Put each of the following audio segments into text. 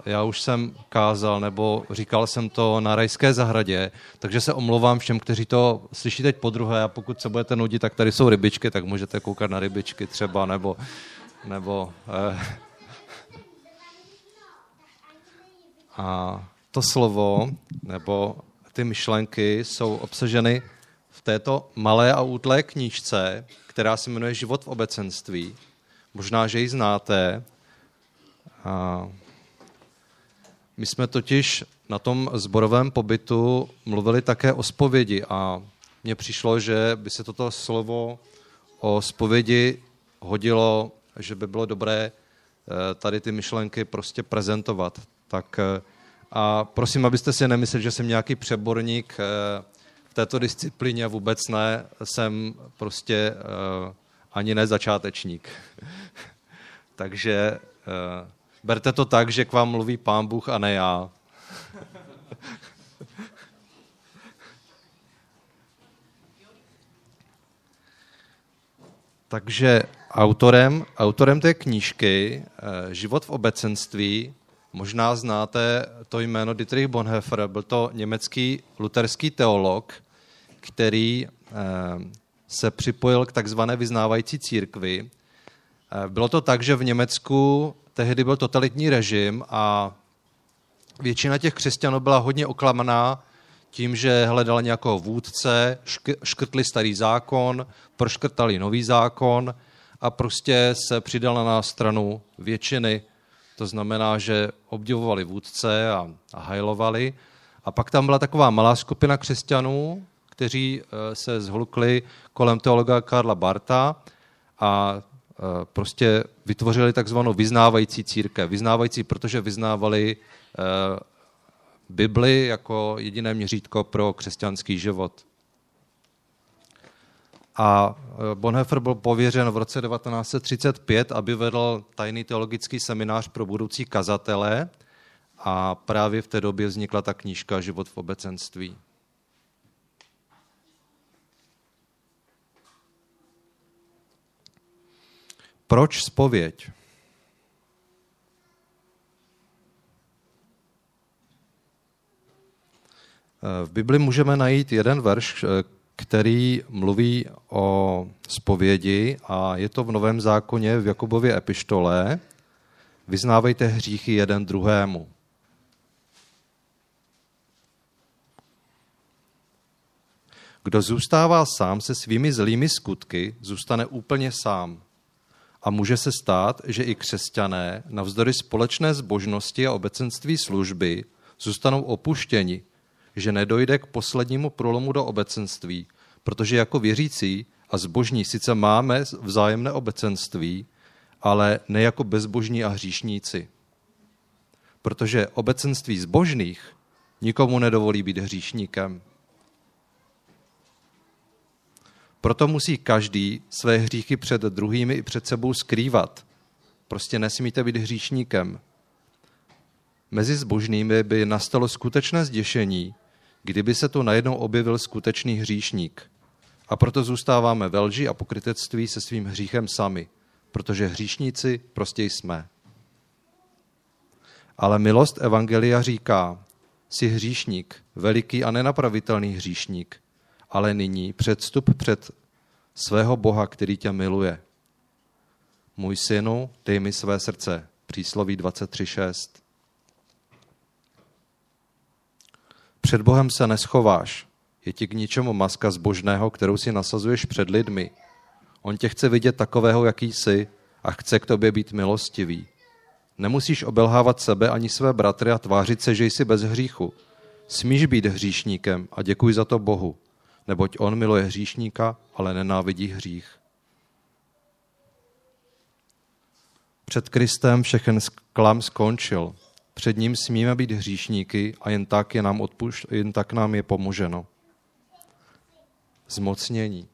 já už jsem kázal, nebo říkal jsem to na Rajské zahradě, takže se omlouvám všem, kteří to slyší teď podruhé, a pokud se budete nudit, tak tady jsou rybičky, tak můžete koukat na rybičky třeba, nebo a to slovo, nebo ty myšlenky jsou obsaženy v této malé a útlé knížce, která se jmenuje Život v obecenství. Možná, že ji znáte. A my jsme totiž na tom sborovém pobytu mluvili také o zpovědi a mně přišlo, že by se toto slovo o zpovědi hodilo, že by bylo dobré tady ty myšlenky prostě prezentovat. Tak a prosím, abyste si nemysleli, že jsem nějaký přeborník v této disciplíně, vůbec ne, jsem prostě ani ne začátečník. Takže berte to tak, že k vám mluví Pán Bůh a ne já. Takže autorem té knížky Život v obecenství, možná znáte to jméno Dietrich Bonhoeffer, byl to německý luterský teolog, který se připojil k takzvané vyznávající církvi. Bylo to tak, že v Německu tehdy byl totalitní režim a většina těch křesťanů byla hodně oklamaná tím, že hledala nějakého vůdce, škrtli starý zákon, proškrtali nový zákon a prostě se přidala na stranu většiny. To znamená, že obdivovali vůdce a hajlovali. A pak tam byla taková malá skupina křesťanů, kteří se zhlukli kolem teologa Karla Bartha a prostě vytvořili takzvanou vyznávající církev. Vyznávající, protože vyznávali Bibli jako jediné měřítko pro křesťanský život. A Bonhoeffer byl pověřen v roce 1935, aby vedl tajný teologický seminář pro budoucí kazatele a právě v té době vznikla ta knížka Život v obecenství. Proč zpověď? V Bibli můžeme najít jeden verš, který mluví o zpovědi a je to v Novém zákoně v Jakubově epištole. Vyznávejte hříchy jeden druhému. Kdo zůstává sám se svými zlými skutky, zůstane úplně sám. A může se stát, že i křesťané navzdory společné zbožnosti a obecenství služby zůstanou opuštěni, že nedojde k poslednímu průlomu do obecenství, protože jako věřící a zbožní sice máme vzájemné obecenství, ale ne jako bezbožní a hříšníci. Protože obecenství zbožných nikomu nedovolí být hříšníkem. Proto musí každý své hříchy před druhými i před sebou skrývat. Prostě nesmíte být hříšníkem. Mezi zbožnými by nastalo skutečné zděšení, kdyby se tu najednou objevil skutečný hříšník. A proto zůstáváme ve lži a pokrytectví se svým hříchem sami, protože hříšníci prostě jsme. Ale milost evangelia říká, jsi hříšník, veliký a nenapravitelný hříšník, ale nyní předstup před svého Boha, který tě miluje. Můj synu, dej mi své srdce. Přísloví 23.6. Před Bohem se neschováš. Je ti k ničemu maska zbožného, kterou si nasazuješ před lidmi. On tě chce vidět takového, jaký jsi, a chce k tobě být milostivý. Nemusíš obelhávat sebe ani své bratry a tvářit se, že jsi bez hříchu. Smíš být hříšníkem a děkuj za to Bohu, neboť on miluje hříšníka, ale nenávidí hřích. Před Kristem všechen klam skončil. Před ním smíme být hříšníky a jen tak nám je pomoženo. Zmocnění.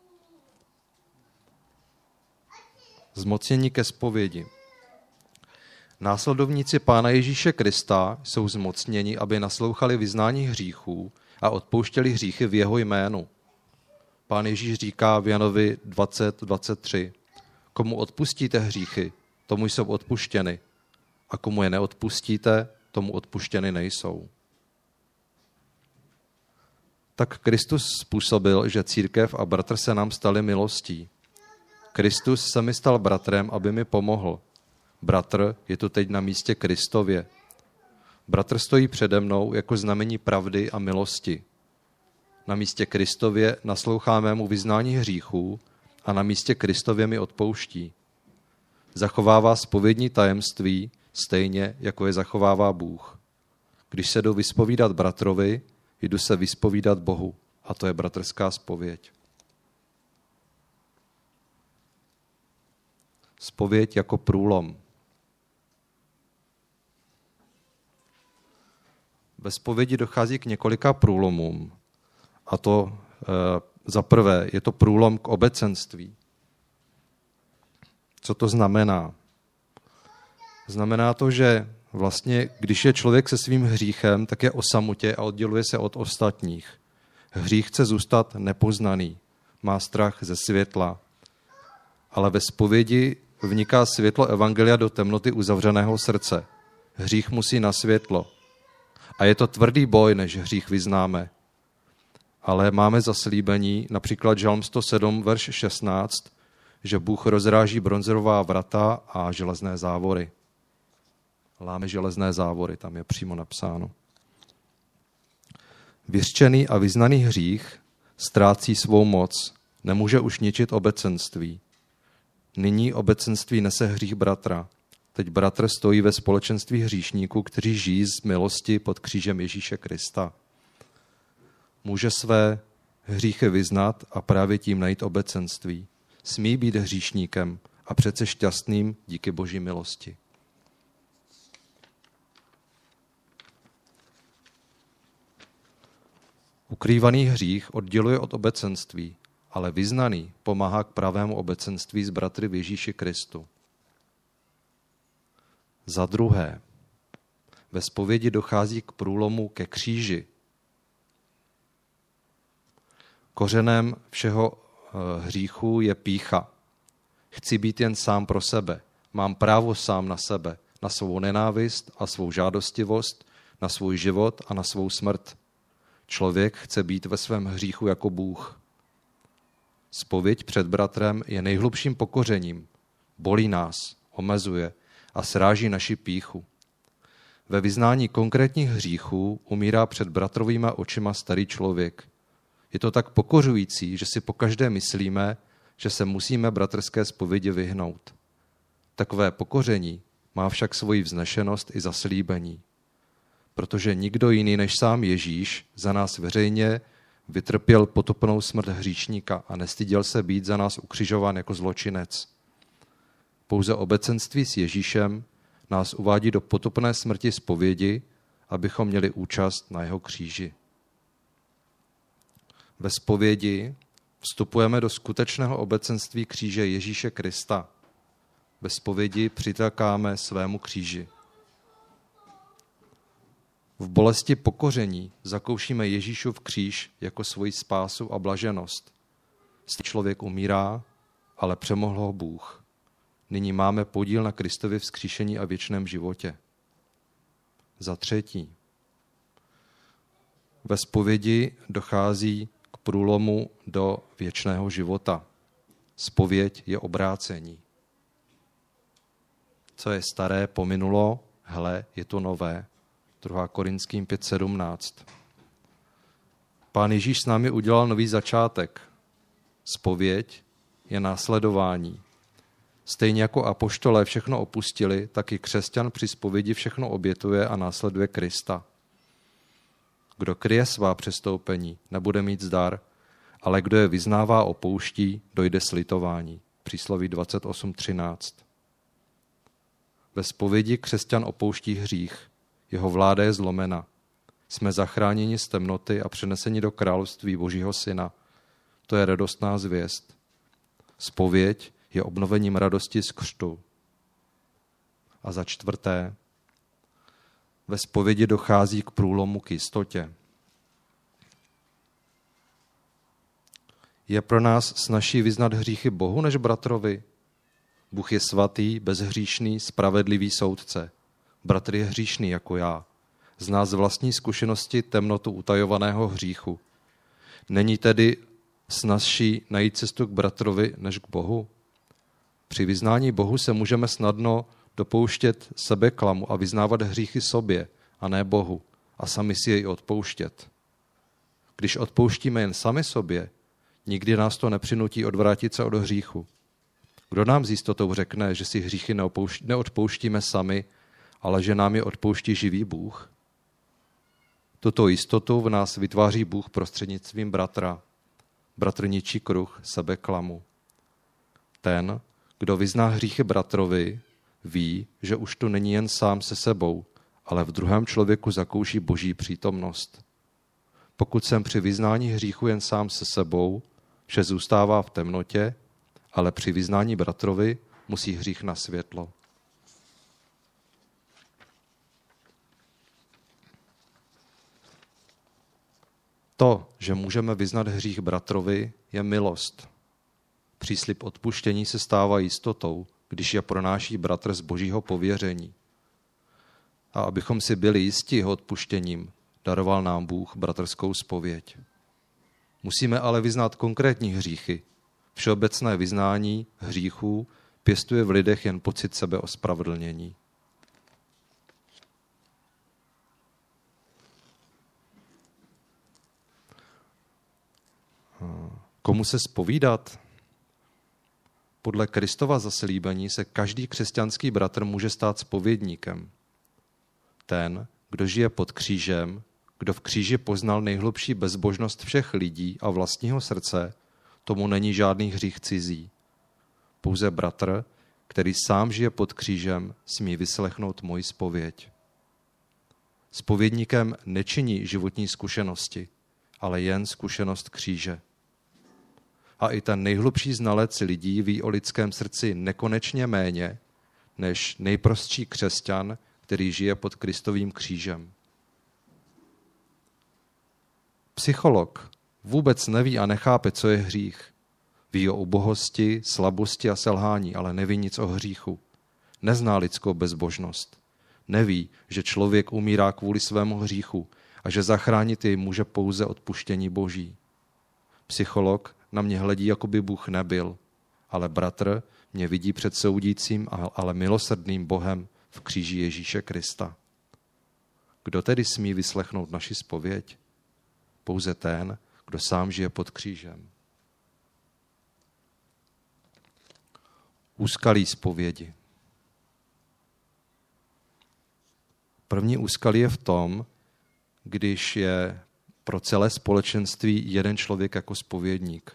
Zmocnění ke zpovědi. Následovníci Pána Ježíše Krista jsou zmocněni, aby naslouchali vyznání hříchů a odpouštěli hříchy v jeho jménu. Pán Ježíš říká v Janovi 20:23. Komu odpustíte hříchy, tomu jsou odpuštěny. a komu je neodpustíte, tomu odpuštěny nejsou. Tak Kristus způsobil, že církev a bratr se nám stali milostí. Kristus se mi stal bratrem, aby mi pomohl. Bratr je tu teď na místě Kristově. Bratr stojí přede mnou jako znamení pravdy a milosti. Na místě Kristově naslouchá mému vyznání hříchů a na místě Kristově mi odpouští. Zachovává zpovědní tajemství stejně, jako je zachovává Bůh. Když se jdu vyspovídat bratrovi, jdu se vyspovídat Bohu, a to je bratrská zpověď. Zpověď jako průlom. Ve zpovědi dochází k několika průlomům. A to za prvé je to průlom k obecenství. Co to znamená? Znamená to, že vlastně, když je člověk se svým hříchem, tak je o samotě a odděluje se od ostatních. Hřích chce zůstat nepoznaný, má strach ze světla. Ale ve zpovědi vniká světlo evangelia do temnoty uzavřeného srdce. Hřích musí na světlo. A je to tvrdý boj, než hřích vyznáme. Ale máme zaslíbení, například Žalm 107, verš 16, že Bůh rozráží bronzová vrata a železné závory. Láme železné závory, tam je přímo napsáno. Vyřčený a vyznaný hřích ztrácí svou moc, nemůže už ničit obecenství. Nyní obecenství nese hřích bratra. Teď bratr stojí ve společenství hříšníků, kteří žijí z milosti pod křížem Ježíše Krista. Může své hříchy vyznat a právě tím najít obecenství. Smí být hříšníkem a přece šťastným díky Boží milosti. Ukrývaný hřích odděluje od obecenství, ale vyznaný pomáhá k pravému obecenství s bratry v Ježíši Kristu. Za druhé, ve zpovědi dochází k průlomu ke kříži. Kořenem všeho hříchu je pýcha. Chci být jen sám pro sebe. Mám právo sám na sebe, na svou nenávist a svou žádostivost, na svůj život a na svou smrt. Člověk chce být ve svém hříchu jako Bůh. Zpověď před bratrem je nejhlubším pokořením. Bolí nás, omezuje a sráží naši pýchu. Ve vyznání konkrétních hříchů umírá před bratrovýma očima starý člověk. Je to tak pokořující, že si pokaždé myslíme, že se musíme bratrské zpovědi vyhnout. Takové pokoření má však svoji vznešenost i zaslíbení. Protože nikdo jiný než sám Ježíš za nás veřejně vytrpěl potupnou smrt hříšníka a nestyděl se být za nás ukřižován jako zločinec. Pouze obecenství s Ježíšem nás uvádí do potupné smrti zpovědi, abychom měli účast na jeho kříži. Ve zpovědi vstupujeme do skutečného obecenství kříže Ježíše Krista. Ve zpovědi přitakáme svému kříži. V bolesti pokoření zakoušíme Ježíšův kříž jako svoji spásu a blaženost. Člověk umírá, ale přemohl ho Bůh. Nyní máme podíl na Kristově vzkříšení a věčném životě. Za třetí, ve zpovědi dochází k průlomu do věčného života. Zpověď je obrácení. Co je staré, pominulo, hle, je to nové. 2. Korinským 5:17. Pán Ježíš s námi udělal nový začátek. Zpověď je následování. Stejně jako apoštolé všechno opustili, tak i křesťan při zpovědi všechno obětuje a následuje Krista. Kdo kryje svá přestoupení, nebude mít zdar, ale kdo je vyznává, opouští, dojde slitování. Přísloví 28:13. Ve zpovědi křesťan opouští hřích. Jeho vláda je zlomena. Jsme zachráněni z temnoty a přeneseni do království Božího Syna. To je radostná zvěst. Zpověď je obnovením radosti z křtu. A za čtvrté, ve zpovědi dochází k průlomu k jistotě. Je pro nás snazší vyznat hříchy Bohu než bratrovi? Bůh je svatý, bezhříšný, spravedlivý soudce. Bratr je hříšný jako já. Zná z vlastní zkušenosti temnotu utajovaného hříchu. Není tedy snazší najít cestu k bratrovi než k Bohu? Při vyznání Bohu se můžeme snadno dopouštět sebeklamu a vyznávat hříchy sobě a ne Bohu a sami si jej odpouštět. Když odpouštíme jen sami sobě, nikdy nás to nepřinutí odvrátit se od hříchu. Kdo nám s jistotou řekne, že si hříchy neodpouštíme sami, ale že nám je odpouští živý Bůh? Tuto jistotu v nás vytváří Bůh prostřednictvím bratra. Bratr ničí kruh sebeklamu. Ten, kdo vyzná hříchy bratrovi, ví, že už tu není jen sám se sebou, ale v druhém člověku zakouší Boží přítomnost. Pokud jsem při vyznání hříchu jen sám se sebou, vše zůstává v temnotě, ale při vyznání bratrovi musí hřích na světlo. To, že můžeme vyznat hřích bratrovi, je milost. Příslib odpuštění se stává jistotou, když je pronáší bratr z Božího pověření. A abychom si byli jistí jeho odpuštěním, daroval nám Bůh bratrskou zpověď. Musíme ale vyznat konkrétní hříchy. Všeobecné vyznání hříchů pěstuje v lidech jen pocit sebeospravedlnění. Komu se zpovídat? Podle Kristova zaslíbení se každý křesťanský bratr může stát zpovědníkem. Ten, kdo žije pod křížem, kdo v kříži poznal nejhlubší bezbožnost všech lidí a vlastního srdce, tomu není žádný hřích cizí. Pouze bratr, který sám žije pod křížem, smí vyslechnout moji zpověď. Zpovědníkem nečiní životní zkušenosti, ale jen zkušenost kříže. A i ten nejhlubší znalec lidí ví o lidském srdci nekonečně méně, než nejprostší křesťan, který žije pod Kristovým křížem. Psycholog vůbec neví a nechápe, co je hřích. Ví o ubohosti, slabosti a selhání, ale neví nic o hříchu. Nezná lidskou bezbožnost. Neví, že člověk umírá kvůli svému hříchu a že zachránit jej může pouze odpuštění Boží. Psycholog na mě hledí, jako by Bůh nebyl, ale bratr mě vidí před soudícím, ale milosrdným Bohem v kříži Ježíše Krista. Kdo tedy smí vyslechnout naši zpověď? Pouze ten, kdo sám žije pod křížem. Úskalí zpovědi. První úskalí je v tom, když je pro celé společenství jeden člověk jako zpovědník.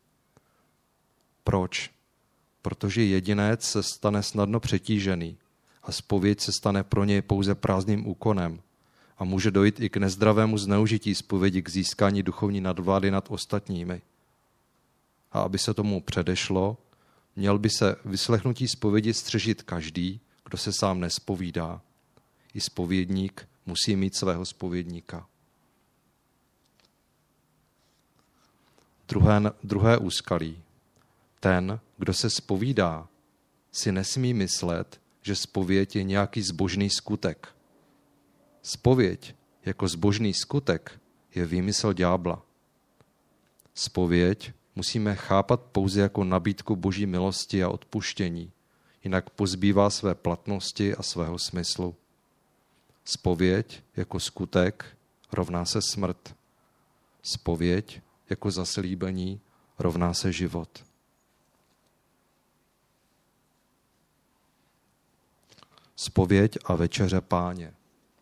Proč? Protože jedinec se stane snadno přetížený a zpověď se stane pro něj pouze prázdným úkonem a může dojít i k nezdravému zneužití zpovědi k získání duchovní nadvlády nad ostatními. A aby se tomu předešlo, měl by se vyslechnutí zpovědi střežit každý, kdo se sám nespovídá. I zpovědník musí mít svého zpovědníka. Druhé úskalí. Ten, kdo se zpovídá, si nesmí myslet, že zpověď je nějaký zbožný skutek. Zpověď jako zbožný skutek je výmysl ďábla. Zpověď musíme chápat pouze jako nabídku Boží milosti a odpuštění, jinak pozbývá své platnosti a svého smyslu. Zpověď jako skutek rovná se smrt. Zpověď jako zaslíbení rovná se život. Zpověď a večeře Páně.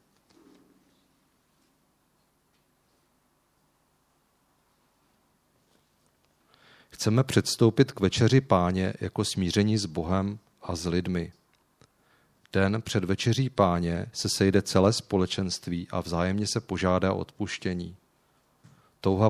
Chceme předstoupit k večeři Páně jako smíření s Bohem a s lidmi. Den před večeří Páně se sejde celé společenství a vzájemně se požádá o odpuštění. Touha